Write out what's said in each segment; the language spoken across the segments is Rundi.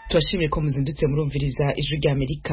Turashimye ko muzindutse murumviriza ijwi rya Amerika.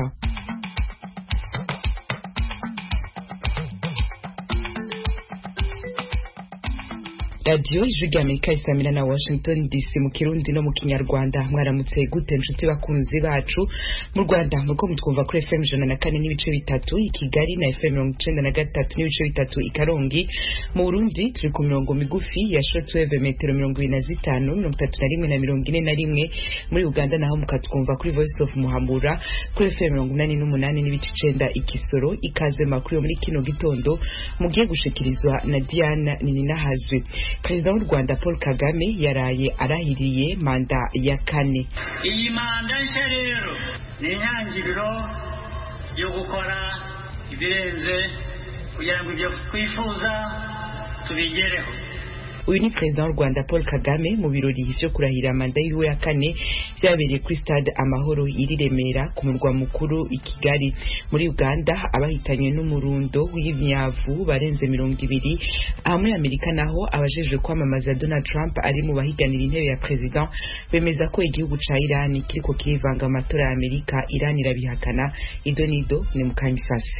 Radio ijwi rya Amerika isamira na Washington DC mu Kirundi no mu Kinyarwanda. Mwaramutse gute inshuti bakunzi bacu mu Rwanda muko mutwumva kuri FM 104 n'ibice bitatu i Kigali na FM 93 n'ibice bitatu i Karongi. Mu Burundi turi ku mirongo migufi ya shortwave metero 25 31 na 41. Muri Uganda naho mukatwumva kuri Voice of Muhambura kuri FM 88 n'ibice 9 i Kisoro. Ikaze makuru muri kino gitondo mugiye gushikirizwa na Diana Nininahazwe. Perezida w'u Rwanda Paul Kagame yaraye arahiriye manda ya kane. Iyi manda nshya rero ni intangiriro yo gukora ibirenze kugira ngo ibyo twifuza tubigereho. Uyu ni Perezida w'u Rwanda Paul Kagame mu birori byo kurahira manda yiwe ya kane byabereye kuri stade Amahoro iri Remera ku murwa mukuru i Kigali. Muri Uganda abahitanywe n'umurundo w'imyavu barenze 200. Muri Amerika naho abajeje kwamamaza Donald Trump ari mu bahiganira intebe ya president bemeza ko igihugu ca Iran kiriko kirivanga amatora ya Amerika. Iran irabihakana. Idonido ni mukanyisasi.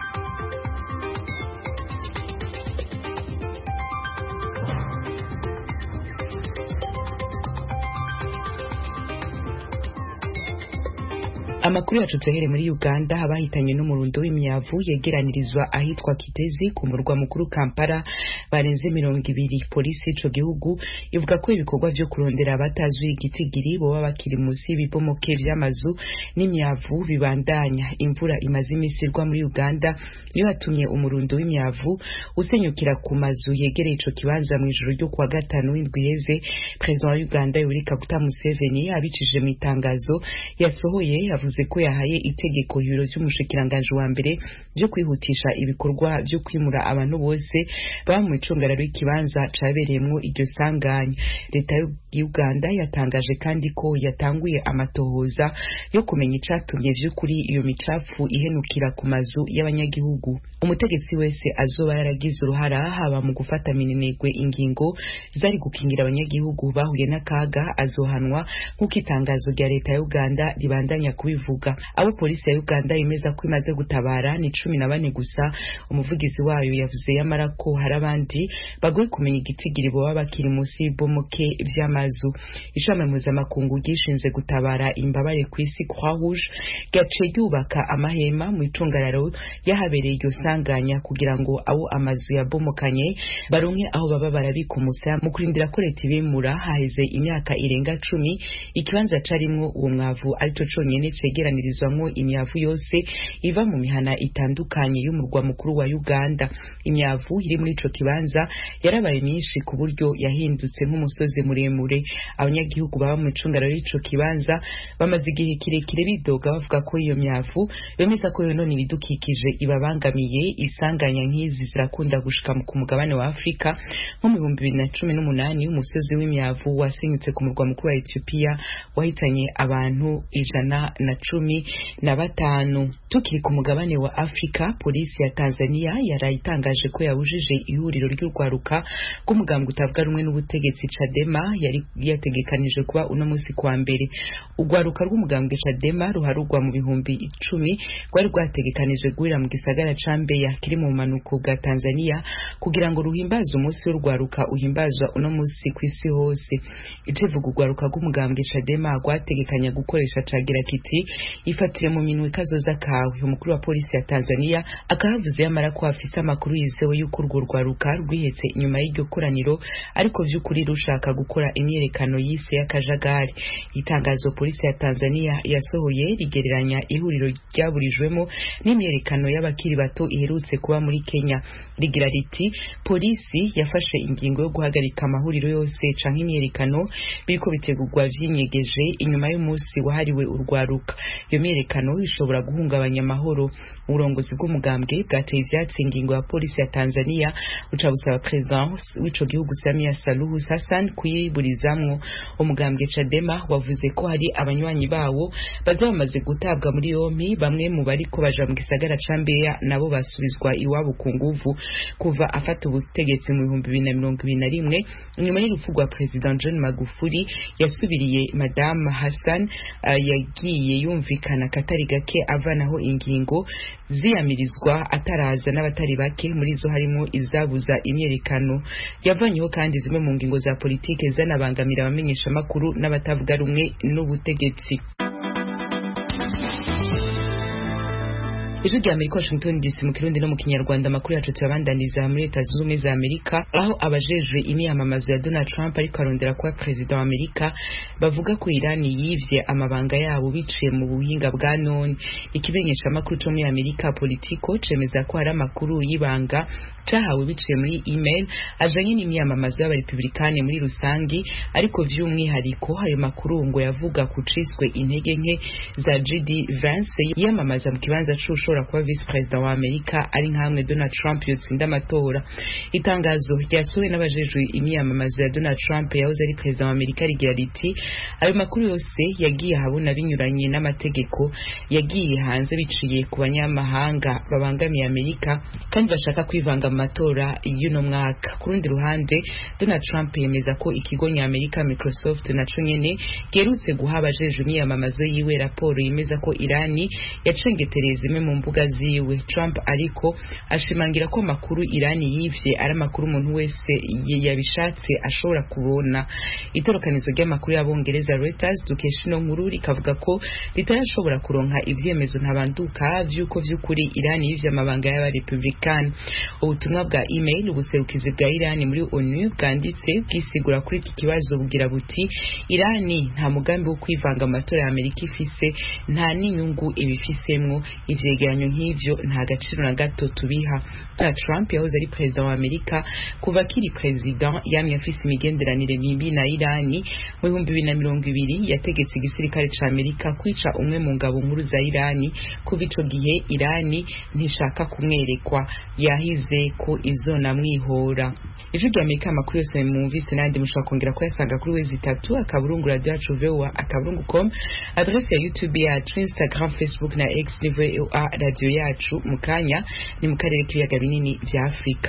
Amakuru yacu tuhere muri Uganda abahitanye n'umurundo w'imyavu yegeranirizwa ahitwa Kitezi ku murwa mukuru Kampala barenze 200. Polisi ico gihugu ivuga ko ibikorwa byo kurondera abatazwi igitigiri bo babakiri musi ibibomoke vy'amazu n'imyavu bibandanya. Imvura imaze imisirwa muri Uganda niyo yatumye umurundo w'imyavu usenyukira ku mazu yegereye ico kibanza mu ijoro ryo kuwa gatanu w'indwiheze. President wa Uganda Yoweri Kaguta Museveni abicishije mu itangazo yasohoye yavuze ko yahaye itegeko ibiro by'umushikiranganje wa mbere byo kwihutisha ibikorwa byo kwimura abantu bose ba mu icungararo y'ikibanza cabereyemo iryo sanganya. Leta y'Uganda yatangaje kandi ko yatanguye amatohoza yo kumenya icatumye vy'ukuri iyo micafu ihenukira ku mazu y'abanyagihugu. Umutegetsi wese azoba yaragize uruhara haba mu gufata minenegwe ingingo zari gukingira abanyagihugu bahuye n'akaga azohanwa nk'uko itangazo rya leta ya Uganda ribandanya kubivuga. Abo polisi ya Uganda imeza ko imaze gutabara ni 14 gusa. Umuvugizi wayo yavuze yamara ko harabandi bagoye kumenya igitigiri bo babakiri musi y'ibomoke vy'amazu. Ishami mpuzamakungu gishinze gutabara imbabare kw'isi Croix Rouge gace yubaka amahema mu icungararo yahabereye iryo sanganya kugira ngo abo amazu yabomokanye baronke aho baba barabika umusaya mu kurindira ko leta ibimura. Haheze imyaka irenga 10 ikibanza carimwo uwo mwavu arico conyene cegeranirizwamwo imyavu yose iva mu mihana itandukanye y'umurwa mukuru wa Uganda. Imyavu iri muri ico kibanza yarabaye myinshi ku buryo yahindutse nk'umusozi muremure. Abanyagihugu baba mu icungararo y'ico kibanza bamaze igihe kirekire bidoga bavuga ko iyo myavu bemeza ko yonona ibidukikije ibabangamiye. Isanganya nk'izi zirakunda gushika ku mugabane wa Afrika. Nko mu 2018 umusozi w'imyavu wasenyutse ku murwa mukuru wa Ethiopia wahitanye abantu 115. Tukiri ku mugabane wa Afrika, polisi ya Tanzania yarayitangaje ko yabujije ihuriro ry'urwaruka rw'umugambwe utavuga rumwe n'ubutegetsi Chadema yari yategekanije kuba uno musi kwa mbere. Urwaruka rw'umugambwe Chadema ruharugwa mu bihumbi 10 rwari rwategekanije guhurira mu gisagara ca Mbeya kiri mu manuko bwa Tanzania kugira ngo ruhimbaze umunsi w'urwaruka uhimbazwa uno musi kw'isi hose. Ikivuga urwaruka rw'umugambwe Chadema rwategekanya gukoresha cagira kiti ifatire mu minwe kazoza kawe. Umukuru wa polisi ya Tanzania akahavuze yamara ko afise amakuru yizewe yuko urwo rwaruka rwihetse inyuma y'iryo koraniro ariko vy'ukuri rushaka gukora imyerekano yise y'akajagari. Itangazo polisi ya Tanzania yasohoye rigereranya ihuriro ryaburijwemo n'imyerekano y'abakiri bato iherutse kuba muri Kenya. Rigira riti polisi yafashe ingingo yo guhagarika amahuriro yose canke imyerekano biriko bitegurwa vyinyegeje inyuma y'umunsi wahariwe urwaruka. Iyo myerekano ishobora guhungabanya guhungabanya amahoro. Uburongozi bw'umugambwe bwateye ivyatsi ingingo ya polisi ya Tanzania buca busaba president w'ico gihugu Samia Suluhu Hassan kuyiburizamwo. Umugambwe Chadema wavuze ko hari abanywanyi bawo bazamaze gutabwa muri yompi, bamwe mu bariko baja mu gisagara ca Mbeya nabo basubizwa iwabo ku nguvu kuva afata ubutegetsi mu 2021 nyuma y'urupfu rwa President John Magufuli. Yasubiriye Madame Hassan yagiye yumvikana katari gake avanaho ingingo ziyamirizwa ataraza n'abatari bake, muri zo harimo izabuza imyerekano. Yavanyeho kandi zimwe mu ngingo za politike zanabangamira abamenyesha makuru n'abatavuga rumwe n'ubutegetsi. Ijwi rya Amerika Washington DC mu Kirundi no mu Kinyarwanda. Amakuru yacu tuyabandaniza muri Leta Zunze Ubumwe za Amerika, aho abajejwe imyamamazo ya Donald Trump ariko arondera kuba president wa Amerika bavuga ko Iran yivye amabanga yabo biciye mu buhinga bwa none. Ikimenyesha amakuru cyo muri Amerika Politico cemeza ko hari amakuru y'ibanga cahawe biciye muri email ajanye n'imyamamazo y'abarepublikani muri rusangi, ariko vy'umwihariko ayo makuru ngo yavuga ku ciswe intege nke za JD Vance yamamaza mu kibanza c'ushobora kuba vice president wa Amerika ari nkamwe Donald Trump yotsinda amatora. Itangazo ryasohowe n'abajejwe imyamamazo ya Donald Trump yahoze ari president wa Amerika rigira riti ayo makuru yose yagiye habona binyuranye n'amategeko, yagiye hanze biciye ku banyamahanga babangamiye Amerika kandi bashaka kwivanga mu matora y'uno mwaka. Ku rundi ruhande, Donald Trump yemeza ko ikigo ny'Amerika Microsoft naco nyene gerutse guha abajejwe imyamamazo yiwe raporo yemeza ko Irani yacengetereza zimwe mu mbuga ziwe. Trump ariko ashimangira ko makuru Irani yivye ari amakuru umuntu wese yabishatse ashobora kubona. Itorokanizo ry'amakuru y'Abongereza Reuters dukesha ino nkuru rikavuga ko ritarashobora kuronka ivyemezo ntabanduka vy'uko vy'ukuri Irani yivye amabanga y'abarepublikani. Ubutumwa bwa email ubuserukizi bwa Irani muri ONU bwanditse bwisigura kuri iki kibazo bugira buti Irani nta mugambi wo kwivanga amatora ya Amerika ifise, nta n'inyungu ibifisemwo, ivyegeranyo nk'ivyo nta gaciro na gato tubiha. Trump yahoze ari president wa Amerika kuva kiri president yamye afise imigenderanire mibi na Irani. Mu 2020 yategetse igisirikare ca Amerika kwica umwe mu ngabo nkuru za Irani. Kuva ico gihe Irani ntishaka kumwerekwa, yahize ko izona mwihora. Ijwi rya Amerika amakuru yose mwumvise nandi mushobora kongera kuyasanga kuri wezi 3 akaburungu radio yacu VOA@com, adresse ya YouTube yacu, Instagram, Facebook na X ni VOA radio yacu. Mukanya ni mu karere k'ibiyaga binini vya Afrika.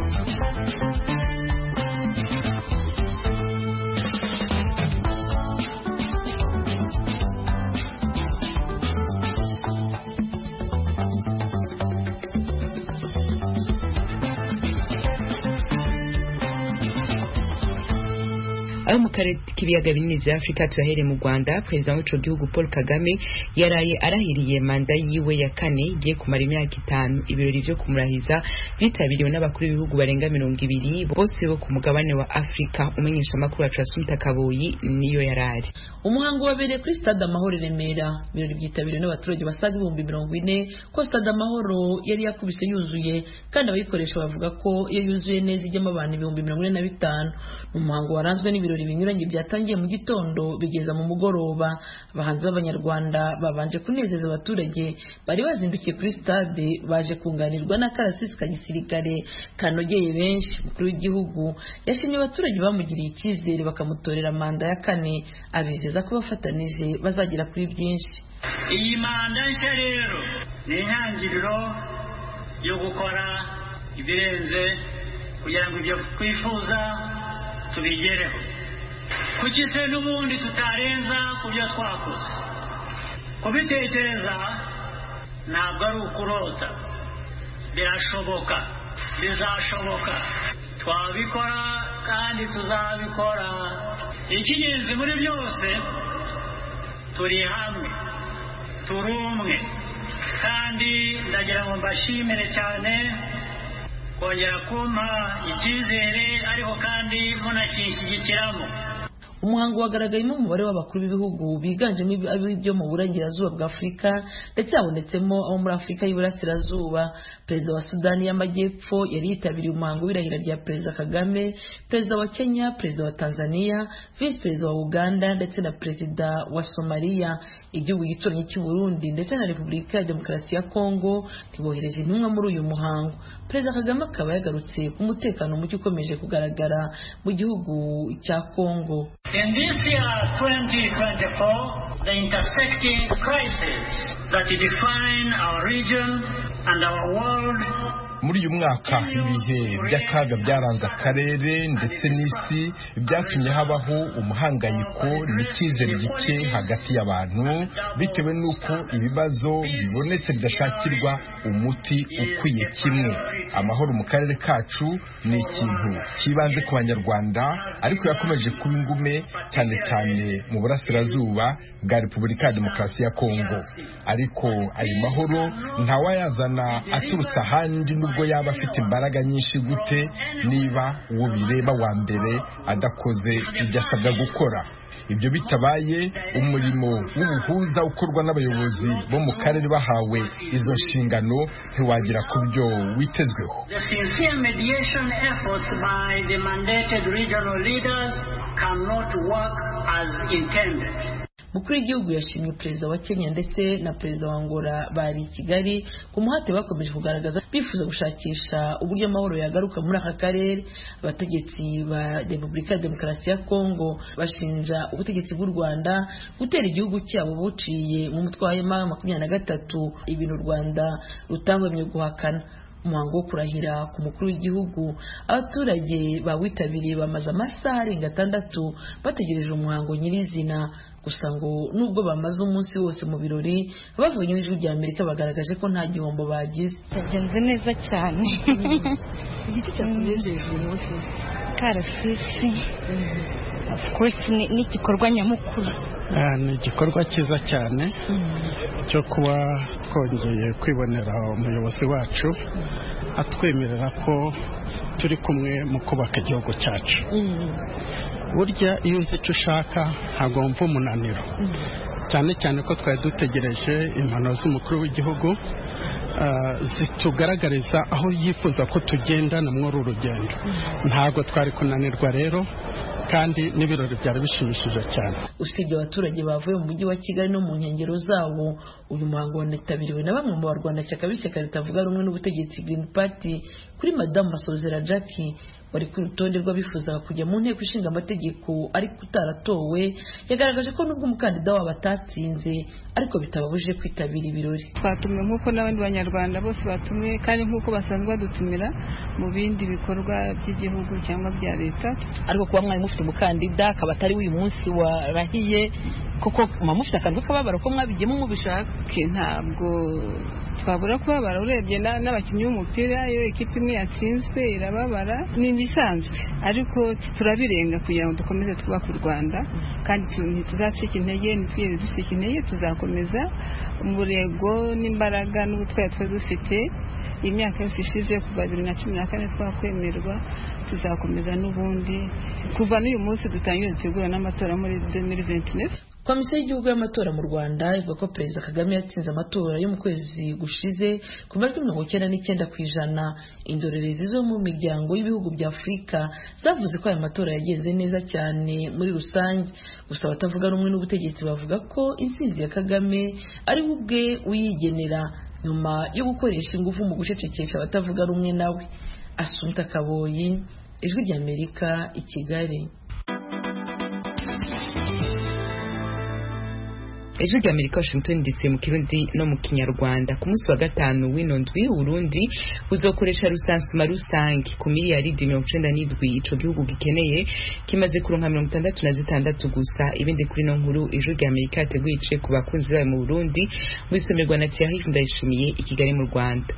Aho mu karere k'ibiyaga binini vya Afrika tuyahere mu Rwanda, president w'ico gihugu Paul Kagame yaraye arahiriye manda yiwe ya kane igiye kumara imyaka 5. Ibirori vyo kumurahiza bitabiriwe n'abakuru b'ibihugu barenga 200 bose bo ku mugabane wa Afrika. Umenyesha makuru acu Asumta Kaboyi niyo yarari. Umuhango wabereye kuri Stade Amahoro Remera. Ibirori byitabiriwe n'abaturage basaga 40,000 ko Stade Amahoro yari yakubise yuzuye, kandi abayikoresha bavuga ko iyo yuzuye neza ijyamo abantu 45,000. Umuhango waranzwe n'ibirori binyuranye byatangiye mu gitondo bigeza mu mugoroba. Abahanzi b'Abanyarwanda babanje kunezeza abaturage bari bazindukiye kuri stade, baje kunganirwa n'akarasisi ka gisirikare kanogeye benshi. Umukuru w'igihugu yashimye abaturage bamugiriye icyizere bakamutorera manda ya kane, abizeza ko bafatanije bazagera kuri byinshi. Iyi manda nshya rero ni intangiriro yo gukora ibirenze kugira ngo ibyo twifuza tubigereho. Kuki se n'ubundi tutarenza ku byo twakoze? Kubitekereza ntabwo ari ukurota, birashoboka, bizashoboka, twabikora kandi tuzabikora. Icy'ingenzi muri byose turi hamwe, turi umwe, kandi ndagira ngo mbashimire cyane kongera kumpa icyizere ariko kandi munakishyigikiramo. umuhango wagaragayemo umubare w'abakuru b'ibihugu biganjemo ibyo mu burengerazuba bwa Afurika ndetse habonetsemo abo muri Afurika y'Iburasirazuba. Perezida wa Sudani y'Amajyepfo yari yitabiriye umuhango w'irahira rya Perezida Kagame, Perezida wa Kenya, Perezida wa Tanzania, Vice Perezida wa Uganda ndetse na Perezida wa Somalia. Igihugu gituranye cy'u Burundi ndetse na Repubulika ya Demokarasi ya Kongo ntibohereje intumwa muri uyu muhango. Perezida Kagame akaba yagarutse ku mutekano muke ukomeje kugaragara mu gihugu cya Kongo. In this year 2024, the intersecting crises that define our region and our world. Muri uyu mwaka ibihe by'akaga byaranze akarere ndetse n'isi byatumye habaho umuhangayiko n'icyizere gike hagati y'abantu bitewe n'uko ibibazo bibonetse bidashakirwa umuti ukwiye kimwe. Amahoro mu karere kacu ni ikintu kibanze ku banyarwanda ariko yakomeje kuba ingume cyane cyane mu burasirazuba bwa Repubulika ya Demokarasi ya Kongo. Ariko ayo mahoro ntawayazana aturutse ahandi nubwo yaba afite imbaraga nyinshi gute niba uwo bireba wa mbere adakoze ibyo asabwa gukora. Ibyo bitabaye umurimo w'ubuhuza ukorwa n'abayobozi bo mu karere bahawe izo nshingano ntiwagira ku byo witezweho. The sincere mediation efforts by the mandated regional leaders cannot work as intended. Mukuru w'igihugu yashimye Perezida wa Kenya ndetse na Perezida wa Angola bari Kigali ku muhate bakomeje kugaragaza bifuza gushakisha uburyo amahoro yagaruka muri aka karere. Abategetsi ba Repubulika ya Demokarasi ya Kongo bashinja ubutegetsi bw'u Rwanda gutera igihugu cyabo buciye mu mutwe wa M23, ibintu u Rwanda rutangwemye guhakana. Umuhango wo kurahira ku mukuru w'igihugu, abaturage bawitabiriye bamaze amasaha arenga 6 bategereje umuhango nyirizina. Gusa ngo nubwo bamaze umunsi wose mu birori, abavuganye n'ijwi rya Amerika bagaragaje ko nta gihombo bagize. Byagenze neza cyane. Igiti cyakunejeje uyu munsi karasisi. Of course ni igikorwa nyamukuru. Ni igikorwa cyiza cyane cyo kuba twongeye kwibonera umuyobozi wacu atwemerera ko turi kumwe mu kubaka igihugu cyacu. Burya iyo uzi icyo ushaka ntabwo wumva umunaniro, cyane cyane ko twari dutegereje impanuro z'umukuru w'igihugu zitugaragariza aho yifuza ko tugendana muri uru rugendo. Ntabwo twari kunanirwa rero kandi n'ibirori byari bishimishije cyane. Usibye abaturage bavuye mu mujyi wa Kigali no mu nkengero zawo, uyu muhango wanitabiriwe na bamwe mu barwanashyaka b'ishyaka ritavuga rumwe n'ubutegetsi Green Party. Kuri Madame Masozera Jackie wari ku rutonde rw'abifuzaga kujya mu nteko ishinga amategeko ariko utaratowe, yagaragaje ko nubwo umukandida wabo atatsinze ariko bitababujije kwitabira ibirori. Twatumiwe nk'uko n'abandi banyarwanda bose batumiwe kandi nk'uko basanzwe badutumira mu bindi bikorwa by'igihugu cyangwa bya leta. Ariko kuba mwari mufite umukandida akaba atari uyu munsi warahiye, koko mufite akantu k'ababaro ko mwabigiyemo mubishaka? Ntabwo twabura kubabara. Urebye n'abakinnyi b'umupira, iyo ekipe imwe yatsinzwe irababara, ni bisanzwe, ariko turabirenga kugira ngo dukomeze twubaka u Rwanda kandi ntituzacika intege, ntitwigeze ducika intege, tuzakomeza umurego n'imbaraga n'ubutwari twe dufite. Imyaka yose ishize kuva 2014 twakwemerwa, tuzakomeza n'ubundi kuva n'uyu munsi dutangiye gutegura n'amatora muri 2029. Komisiyo y'igihugu y'amatora mu Rwanda ivuga ko Perezida Kagame yatsinze amatora yo mu kwezi gushize ku majwi 99%. Indorerezi zo mu miryango y'ibihugu bya Afurika zavuze ko aya matora yagenze neza cyane muri rusange. Gusa abatavuga rumwe n'ubutegetsi bavuga ko intsinzi ya Kagame ari ubwe uyigenera nyuma yo gukoresha ingufu mu gucecekesha abatavuga rumwe nawe. Asumta Kaboyi, Ijwi rya Amerika, i Kigali. Ijwi rya Amerika, Washington DC, mu Kirundi no mu Kinyarwanda. Ku munsi wa gatanu w'inondwi Burundi buzokoresha rusansuma rusange ku miliyaridi 97 ico gihugu gikeneye, kimaze kuronka 66 gusa. Ibindi kuri no nkuru Ijwi rya Amerika yateguye ku bakunzi bayo mu Burundi, mwisomerwa na Thierry Ndayishimiye i Kigali mu Rwanda.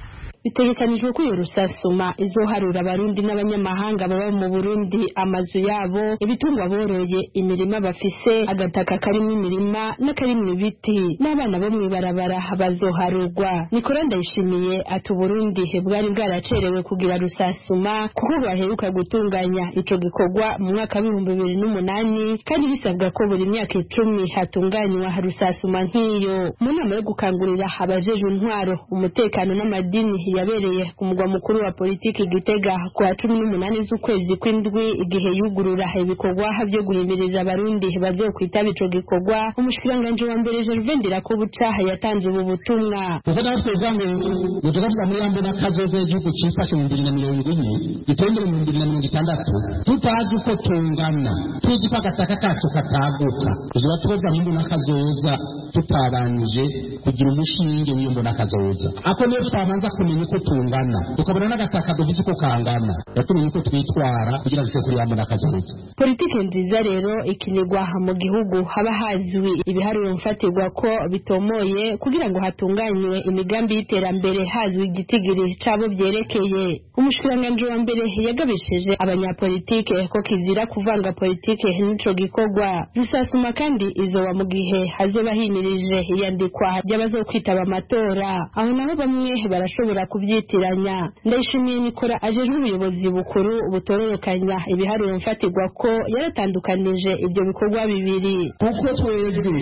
bitegekanijwe ko iyo rusasuma izoharura abarundi n'abanyamahanga baba mu Burundi amazu yabo, ibitungwa boroye, imirima bafise, agataka karimo imirima n'akarimo ibiti, n'abana bo mw'ibarabara bazoharurwa. Nicolas Ndayishimiye ati Burundi bwari bwaracerewe kugira rusasuma kuko baheruka gutunganya ico gikorwa mu mwaka wa 2008 kandi bisabwa ko buri myaka 10 hatunganywa rusasuma nk'iyo. Mu nama yo gukangurira abajeje intwaro, umutekano n'amadini yabereye ku mugwa mukuru wa politiki Gitega ku 18 z'ukwezi kw'indwi igihe yugurura ibikorwa byo guhimiriza abarundi bazokwitaba ico gikorwa, umushikiranganje wa mbere Gervais Ndirakobuca yatanze ubu butumwa. Kuko natwebwe ngo tukavuga muri yambo n'akazoza igihugu cyifashe mu 2040 gitendere mu 2060 tutazi uko tungana, tuzi ko agataka kacu kataguka, tuziba tuvuga mu n'akazoza tutabanije kugira umushinge w'iyombo n'akazoza. Ako niyo tutabanza kumenya uko tungana, tukabona n'agataka dufise uko kangana, yatumye uko twitwara kugira ngo kuri yambo n'akazoza. Politike nziza rero ikinirwa mu gihugu haba hazwi ibiharuro mfatirwa ko bitomoye kugira ngo hatunganywe imigambi y'iterambere, hazwi igitigiri cabo byerekeye. Umushikiranganje wa mbere yagabishije abanyapolitike ko kizira kuvanga politike n'ico gikorwa. Rusasuma kandi izoba mu gihe hazoba himirije iyandikwa ry'abazokwitaba amatora, aho naho bamwe barashobora kubyitiranya. Ndayishimiye Nicolas ajejwe ubuyobozi bukuru butororokanya ibiharuro mfatirwa ko yaratandukanije ibyo bikorwa bibiri. Kuko twebwe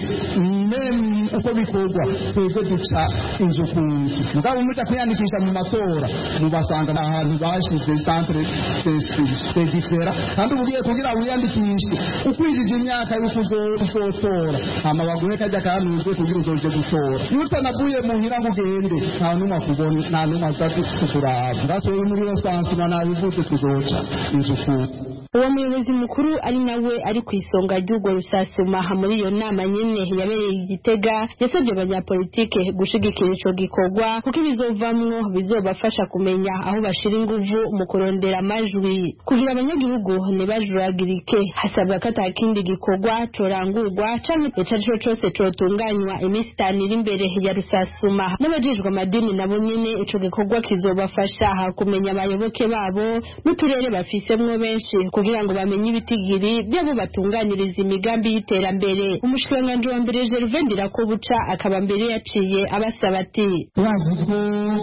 uko bikorwa twebwe duca inzu ku nzu, mugabo umuja kwiyandikisha mu matora mubasanga ahantu bashize centre de différa, kandi ugiye kugira wiyandikishe ukwijije imyaka y'uko uzotora hama baguhe kajya kanuzwe kugira uzoje gutora. Utanabuye muhira ngugende nta numwe akubona, nta numwe azati kukuraba, ngasoye muri rosansima nabivuze kuzoca inzu ku. Uwo muyobozi mukuru ari nawe ari ku isonga ry'urwo rusasuma muri iyo nama nyene yabereye Igitega yasabye abanyapolitike gushigikira ico gikorwa kuko ibizovamwo bizobafasha kumenya aho bashira inguvu mu kurondera amajwi kugira abanyagihugu ntibajuragirike. Hasabwa ko atakindi gikorwa corangurwa canke icarico cose cotunganywa iminsi 5 iri imbere ya rusasuma, n'abajejwe amadini nabo nyene ico gikorwa kizobafasha kumenya abayoboke babo n'uturere bafisemwo benshi kugira ngo bamenye ibitigiri byabo batunganiriza imigambi y'iterambere. Umushikiranganje wa mbere Gervais Ndirakobuca akaba mbere yaciye abasaba ati turazi ko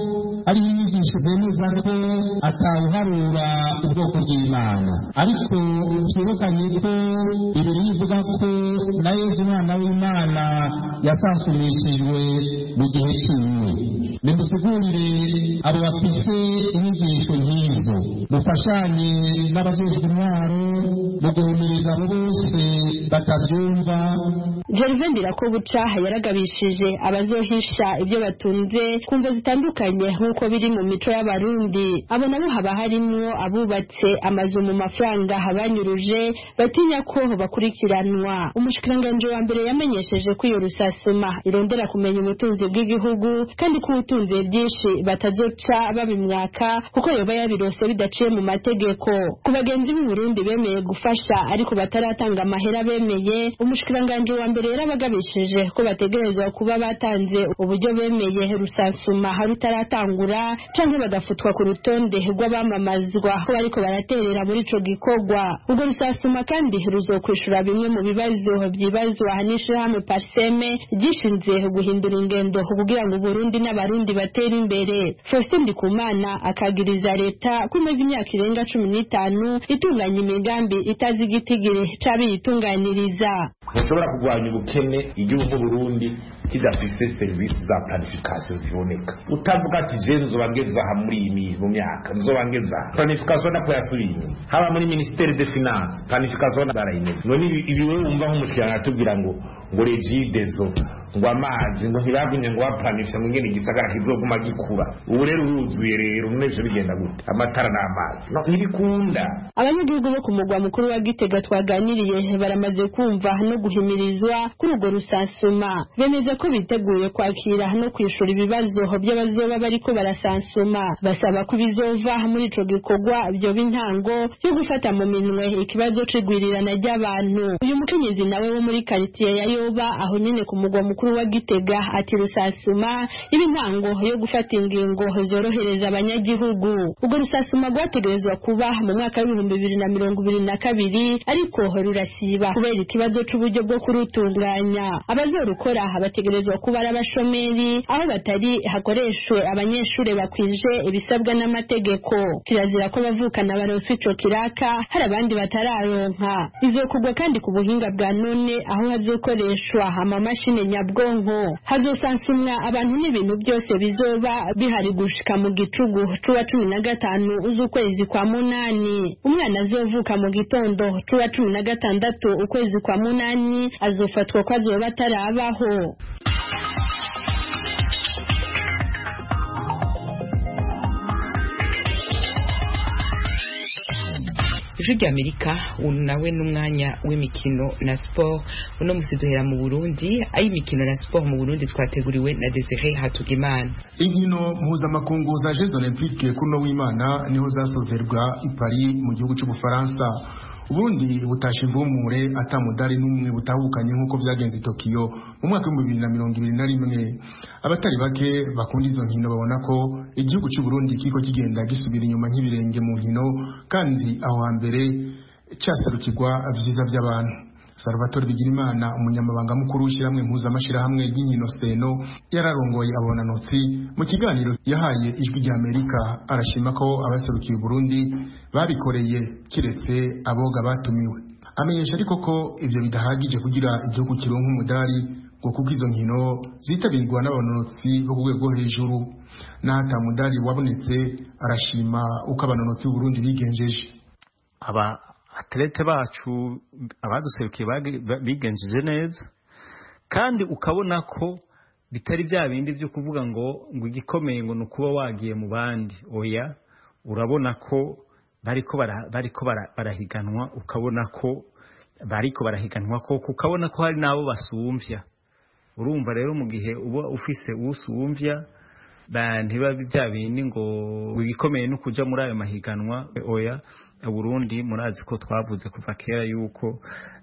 ari inyigisho zemeza ko atawuharura ubwoko bw'Imana, ariko twibukanye ko Bibiliya ivuga ko na Yesu umwana w'Imana yasansumishijwe mu gihe kimwe. Nimusigurire abo bafise inyigisho nk'izo, mufashanye n'abajejwe intwaro mu guhumiriza abo bose batavyumva. Gervais Ndirakobuca yaragabishije abazohisha ibyo batunze kumva zitandukanye nk'uko biri mu mico y'abarundi. Abo nabo haba harimwo abubatse amazu mu mafaranga habanyuruje batinya ko bakurikiranwa. Umushikiranganje wa mbere yamenyesheje ko iyo rusasuma irondera kumenya umutunzi bw'igihugu kandi ko utunze byinshi batazoca babimwaka kuko yoba yabirose bidaciye mu mategeko. Ku bagenzi b'u Burundi bemeye gufasha ariko bataratanga amahera bemeye, umushikiranganje wa mbere yarabagabishije ko bategerezwa kuba batanze uburyo bemeye rusasuma harutaratangura canke bagafutwa ku rutonde rw'abamamazwa ko bariko baraterera muri ico gikorwa. Ubwo rusasuma kandi ruzokwishura bimwe mu bibazo byibazwa n'ishirahamwe Parseme gishinze guhindura ingendo kugira ngo Burundi n'abarundi batera imbere. Faustin Ndikumana akagiriza leta ko imaze imyaka irenga 15 itunganya imigambi itazi igitigire cabiyitunganiriza. Ntushobora kurwanya ubukene igihugu Burundi kidafise service za planification ziboneka. Utavuga ati je nzobangeza ha muri iyi mu myaka nzobangeza planification na yasubiye haba muri ministère de finance planification zarayine none ibi wewe wumva nk'umushikirana atubwira ngo regidezo ngo amazi ngo ntibagumye ngo baplanification ngo ngene gisagara kizoguma gikura. Ubu rero uruzuye rero mwese bigenda gute amatara n'amazi no ntibikunda. Abanyagihugu bo ku mugwa mukuru wa Gitega twaganiriye baramaze kumva no guhimirizwa kuri urwo rusasuma, bemeza ko biteguye kwakira no kwishura ibibazo by'abazoba bariko barasansuma. Basaba ko bizova muri ico gikorwa byo bintango yo gufata mu minwe ikibazo c'igwirirana ry'abantu. Uyu mukenyezi nawe wo muri quartier ya Yoba aho nyene ku mugwa mukuru wa Gitega ati rusasuma ibintango yo gufata ingingo zorohereza abanyagihugu. Ubwo rusasuma rwategerezwa kuba mu mwaka wa 2022 ariko rurasiba kubera ikibazo c'uburyo bwo kurutunganya. Abazorukora bategerezwa kuba ari abashomeri aho batari hakoreshwe abanyeshure bakwije ibisabwa n'amategeko. Kirazira ko bavukana baronswe ico kiraka hari abandi batararonka. Izokugwa kandi ku buhinga bwa none aho hazokoreshwa amamashine nyabwonko. Hazosansumwa abantu n'ibintu byose bizoba bihari gushika mu gicugu cuwa 15 ukwezi kwa munani. Umwana azovuka mu gitondo cuwa 16 ukwezi kwa munani azofatwa ko azoba atarabaho. Ijwi ry'Amerika nawe n'umwanya w'imikino na sport. Uno musi duhera mu Burundi, ay'imikino na sport mu Burundi twateguriwe na Desire Hatugimana. Inkino mpuzamakungu za Jeux Olympiques kuno w'Imana niho zasozerwa i Paris mu gihugu cy'Ubufaransa. Uburundi butasha imvumure atamudari n'umwe butahukanye nk'uko byagenze Tokyo mu mwaka wa 2021. Abatari bake bakunda izo nkino babona ko igihugu cy'u Burundi kiko kigenda gisubira inyuma nk'ibirenge mu nkino kandi aho hambere cyasarukirwa vyiza by'abantu. Salvatore Bigirimana umunyamabanga mukuru w'ishiramwe mpuzamashirahamwe ry'inkino Seno yararongoye abonanotsi mu kiganiro yahaye ijwi rya Amerika arashima ko abaserukiye Burundi babikoreye kiretse aboga batumiwe. Amenyesha ariko ko ivyo bidahagije kugira igihugu kironka umudari ngo kuko izo nkino zitabirwa n'abonanotsi bo ku rwego hejuru. Nata mudari wabonetse arashima uko abanonotsi b'u Burundi bigenjeje. Atlete bacu abaduserukiye bigenjeje neza kandi ukabona ko bitari bya bindi byo kuvuga ngo igikomeye ngo nukuba wagiye mu bandi. Oya, urabona ko bariko barahiganwa, ukabona ko bariko barahiganwa ko ukabona ko hari nabo basumvya. Urumva rero mu gihe uba ufise usumvya ntiba bya bindi ngo igikomeye no kuja muri ayo mahiganwa. Oya, Burundi murazi ko twavuze kuva kera yuko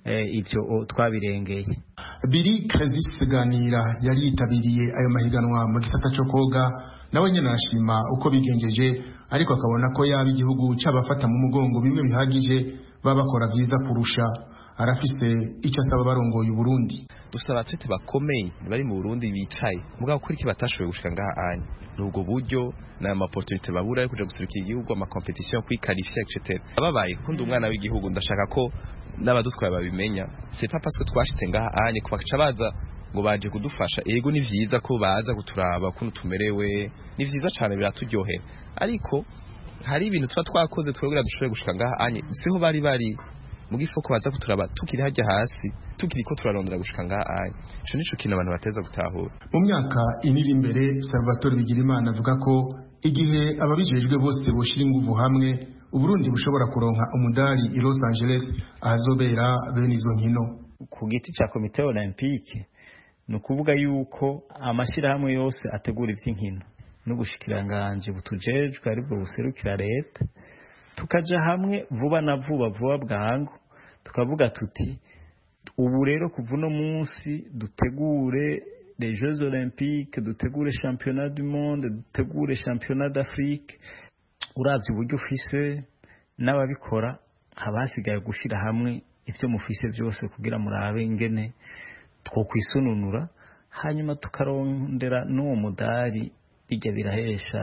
ivyo twabirengeye. Biri Kazis Ganira yari yitabiriye ayo mahiganwa mu gisata cyo koga nawe nyene arashima uko bigenjeje ariko akabona ko yaba igihugu c'abafata mu mugongo bimwe bihagije babakora vyiza kurusha. Arafise icyo asaba barongoye Burundi. Dusaba atlete bakomeye bari mu Burundi bicaye mugabo kuri ki batashoboye gushika ngaha anye nubwo buryo na opportunity babura yo kuja guserukira igihugu ama competition kwiqualifier etc. Ababaye kundi umwana w'igihugu ndashaka ko n'abadutwaye babimenya. C'est pas parce que twashite ngaha anye kubaca baza ngo baje kudufasha. Ego ni vyiza ko baza kuturaba kuno tumerewe, ni vyiza cyane biraturyohera, ariko hari ibintu tuba twakoze twebwe dushobora gushika ngaha anye siho bari mugifu ko baza kuturaba tukiri hajya hasi tukiri ko turarondera gushika ngaha anye. Ico nico kintu abantu bateza gutahura. Mu myaka iniri imbere Salvatore Bigirimana avuga ko igihe ababijejwe bose boshira inguvu hamwe Uburundi bushobora kuronka umudari i Los Angeles ahazobera bene izo nkino. Ku giti ca Komite Olympique no kuvuga yuko amashirahamwe yose ategura ivy'inkino n'ubushikiranganje butujejwe aribwo buserukira leta tukaja hamwe vuba na vuba bwangu tukavuga tuti ubu rero kuva no munsi dutegure les Jeux Olympiques, dutegure Championnat du Monde, dutegure Championnat d'Afrique. Uravye uburyo ufise n'ababikora habasigaye gushira hamwe ivyo mufise byose kugira murabe ingene twokwisununura hanyuma tukarondera n'uwo mudari bijya birahesha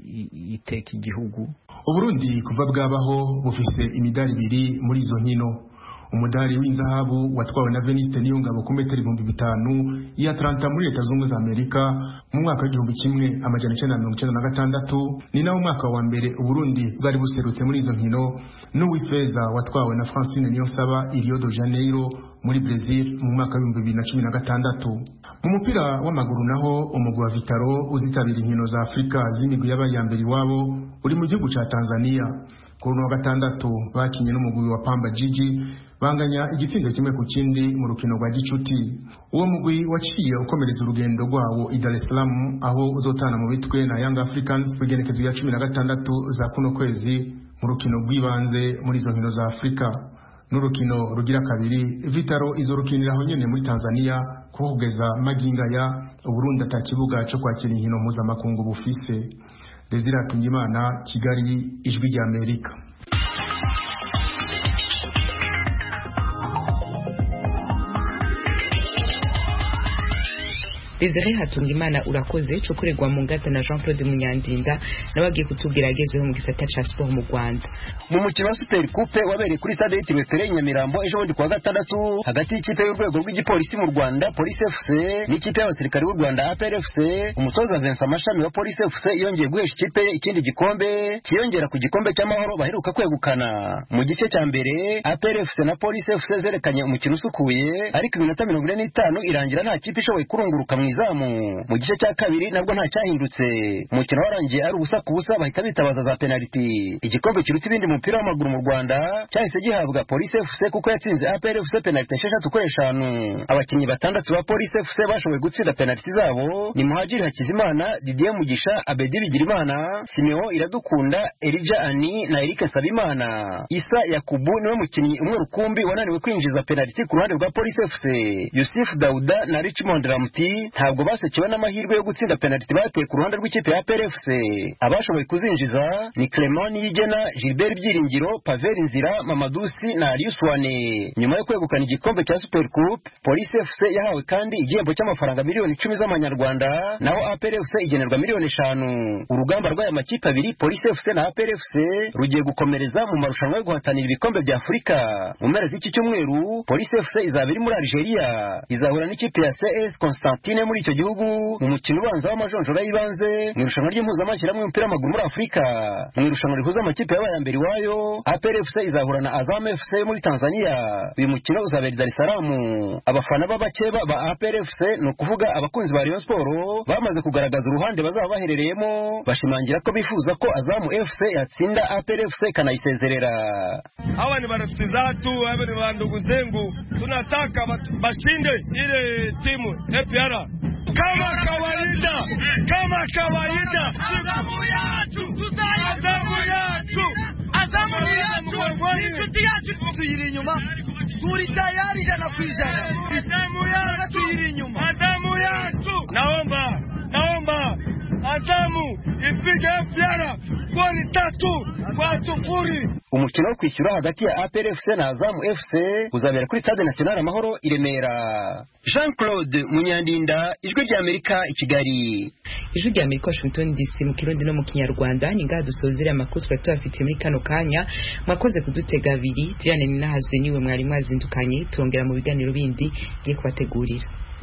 iteka igihugu. Uburundi kuva bwabaho bufise imidari ibiri muri izo nkino. Umudari w'inzahabu watwawe na Veniste Niyongabo ku metero 5000 ya Atlanta muri Leta Zunze za Amerika mu mwaka wa 1996 ni nawo mwaka wa mbere Uburundi bwari buserutse muri izo nkino, n'uw'ifeza watwawe na Francine Niyonsaba i Rio de Janeiro muri Brazil mu mwaka wa 2016. Mu mupira w'amaguru naho umugwi wa Vitaro uzitabira inkino za Afrika z'imigwi y'abayambere wabo uri mu gihugu ca Tanzania. Kuri wa gatandatu bakinye n'umugwi wa Pamba Jiji banganya igitsindo kimwe ku kindi mu rukino rwa gicuti. Uwo mugwi waciye ukomereza urugendo rwawo i Dar es Salaam aho uzotana mu bitwe na Young Africans kugenekezo ya 16 za kuno kwezi mu rukino rw'ibanze muri izo nkino za Afrika. N'urukino rugira kabiri Vitaro izorukinira aho nyene muri Tanzania kugeza maginga ya Burundi atakibuga cyo kwakira inkino mpuzamakungu bufise. Desire Tungimana, Kigali, Ijwi rya Amerika. Desire Hatungimana urakoze cyo kuregwa mu ngata na Jean Claude Munyandinda nabagiye kutubwira agezeho mu gisata ca sport mu Rwanda. Mu mukino wa Super Coupe wabereye kuri stade yitiriwe Pere Nyamirambo ejo bundi kuwa gatandatu hagati y'ikipe y'urwego rw'igipolisi mu Rwanda Police FC n'ikipe y'abasirikare b'u Rwanda APR FC, umutoza Vincent Mashami wa Police FC yongeye guhesha ikipe ikindi gikombe kiyongera ku gikombe cy'amahoro baheruka kwegukana. Mu gice cya mbere APR FC na Police FC zerekanye umukino usukuye ariko iminota 45 irangira nta kipe ishoboye kurunguruka izamu. Mu gice cya kabiri nabwo nta cyahindutse, umukino warangiye ari ubusa ku busa bahita bitabaza za penalty. Igikombe kiruta ibindi mu mupira w'amaguru mu Rwanda cyahise gihabwa Police FC kuko yatsinze APR FC penalty 6-5. Abakinnyi batandatu ba Police FC bashoboye gutsinda penalty zabo ni Muhajiri Hakizimana, Didier Mugisha, Abedi Bigirimana, Simeo Iradukunda, Elijah Ani na Eric Sabimana. Isa Yakubu niwe mukinnyi umwe rukumbi wananiwe kwinjiza penalty ku ruhande rwa Police FC. Yusuf Dauda na Richmond Ramti ntabwo basekewe n'amahirwe yo gutsinda penalty bateye ku ruhande rw'ikipe ya APR FC. Abashoboye kuzinjiza ni Clement Yigena, Gilbert Byiringiro, Pavel Nzira, Mamadusi na Ariuswane. Nyuma yo kwegukana igikombe cya Super Coupe, Police FC yahawe kandi igihembo cy'amafaranga miliyoni 10 z'amanyarwanda, naho APR FC igenerwa miliyoni 5. Urugamba rw'aya makipe abiri Police FC na APR FC rugiye gukomereza mu marushanwa yo guhatanira ibikombe bya Afurika. Mu mpera z'iki cyumweru Police FC izaba iri muri Algeria, izahura n'ikipe ya CS Constantine muri icyo gihugu mu mukino ubanza w'amajonjora y'ibanze mu irushanwa ry'impuzamashyirahamwe y'umupira w'amaguru muri Afurika. Mu irushanwa rihuza amakipe yabaye ya mbere iwayo, APR FC izahura na Azam FC muri Tanzania. Uyu mukino uzabera i Dar es Salaam. Abafana b'abakeba ba APR FC ni ukuvuga abakunzi ba Rayon Sport bamaze kugaragaza uruhande bazaba baherereyemo, bashimangira ko bifuza ko Azam FC yatsinda APR FC kanayisezerera. Hawa ni marafiki zetu, hawa ni wandugu zangu, tunataka bashinde ile timu APR kama kawaida, kama kawaida. Azamu yacu, Azamu yacu, Azamu yacu, inshuti yacu tuyiri inyuma, turi tayari 100%. Azamu yacu tuyiri inyuma, Azamu yacu. Naomba Azamu ipige APR goli 3-0. Umukino wo kwishyura hagati ya APR FC na Azam FC uzabera kuri Stade National Amahoro i Remera. Jean Claude Munyandinda, Ijwi rya Amerika i Kigali. Ijwi rya Amerika Washington DC mu Kirundi no mu Kinyarwanda. Ni ngaha dusozera amakuru twari tubafitiye muri kano kanya. Mwakoze kudutega abiri. Diane Ninahazwe niwe mwari mwazindukanye. Turongera mu biganiro bindi ngiye kubategurira.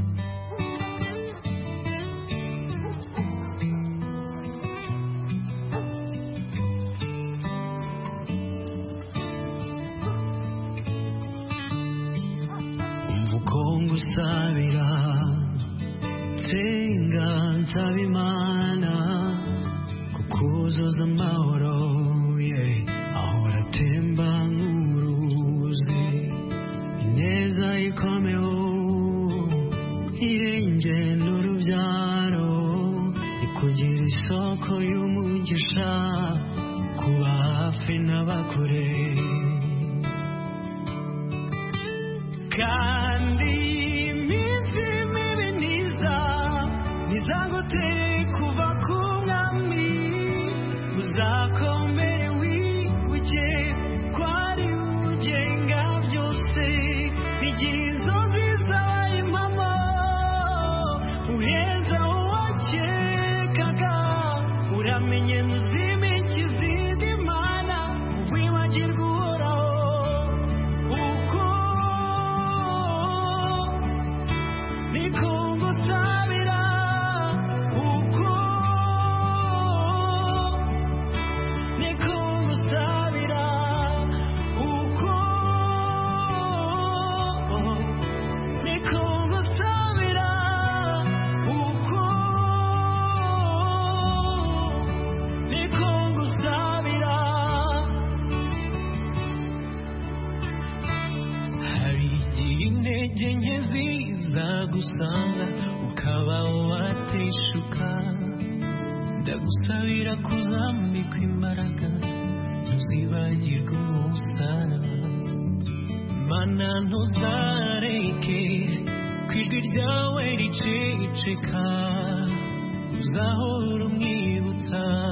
Sabira tenga nsabimana kukuzoza amahoro ahora temba nk'uruzi ineza ikomeho irenge n'urubyaro ikugira isoko y'umugisha kuba hafi n'abakure kandi Zangote kuva ku mwami uzakomere wibuke kwari ugenga byose igihe inzozi zabaye impamo uheza uwakekaga uramenye muzime ikizindi mana wibagirwa uhoraho uko niko ngusabira gusanga ukaba wateshuka ndagusabira kuzambikwa imbaraga ntuzibagirwe umusaraba mana ntuzareke ijwi ryawe riceceka uzahora umwibutsa